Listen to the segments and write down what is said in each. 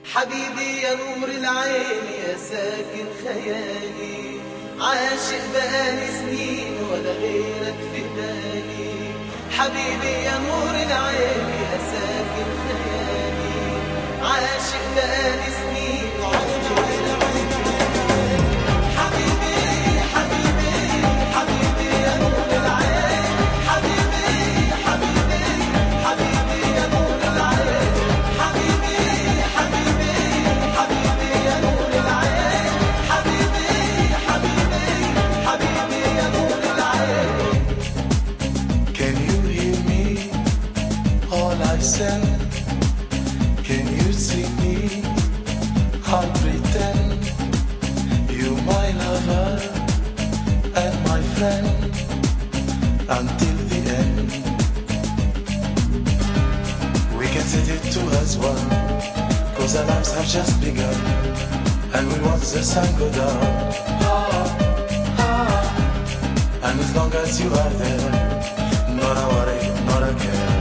حبيبي يا نور العين يا ساكن خيالي، عاشق بقالي سنين ولا غيرك في بالي. حبيبي يا نور العين يا ساكن خيالي، عاشق بقالي سنين ولا غيرك في بالي. حبيبي حبيبي حبيبي يا نور العين، حبيبي حبيبي حبيبي يا نور العين، حبيبي حبيبي حبيبي يا نور العين، حبيبي حبيبي حبيبي يا نور العين. Can you hear me? All I said. Can you see me? I'll pretend you my lover and my friend until the end. We can set it to us one, 'cause our lives have just begun, and we watch the sun go down. And as long as you are there, not a worry, not a care.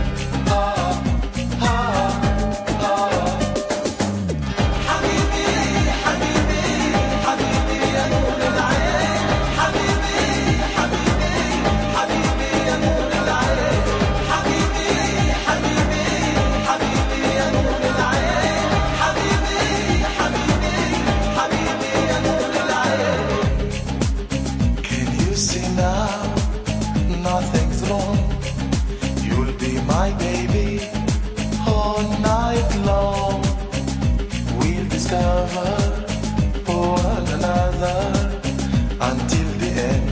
حبيبي حبيبي حبيبي يا نور العين، حبيبي حبيبي حبيبي يا نور العين، حبيبي حبيبي حبيبي يا نور العين، حبيبي حبيبي حبيبي يا نور العين. Can you see now? Nothing's wrong. You'll be my baby all night long. We'll discover one another until the end.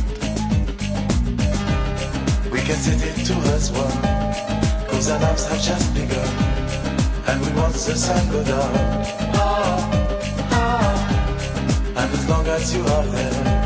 We can set it to us one, 'cause our lives have just begun, and we watch the sun go down. And as long as you are there,